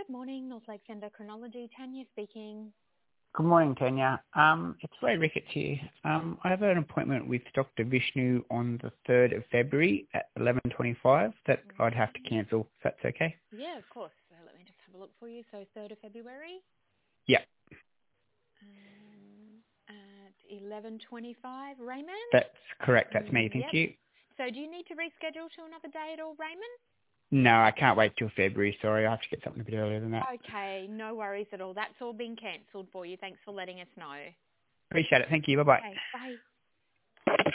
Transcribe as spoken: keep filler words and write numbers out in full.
Good morning, North Lakes Endocrinology. Tanya speaking. Good morning, Tanya. Um, it's Ray Ricketts here. Um, I have an appointment with Doctor Vishnu on the third of February at eleven twenty-five that I'd have to cancel, if that's okay. Yeah, of course. So let me just have a look for you. So third of February Yeah, um, at eleven twenty-five. Raymond? that's correct. That's me. Thank Yep. you. So do you need to reschedule to another day at all, Raymond? No, I can't wait till February. Sorry, I have to get something a bit earlier than that. Okay, no worries at all. That's all been cancelled for you. Thanks for letting us know. Appreciate it. Thank you. Bye-bye. Okay, bye.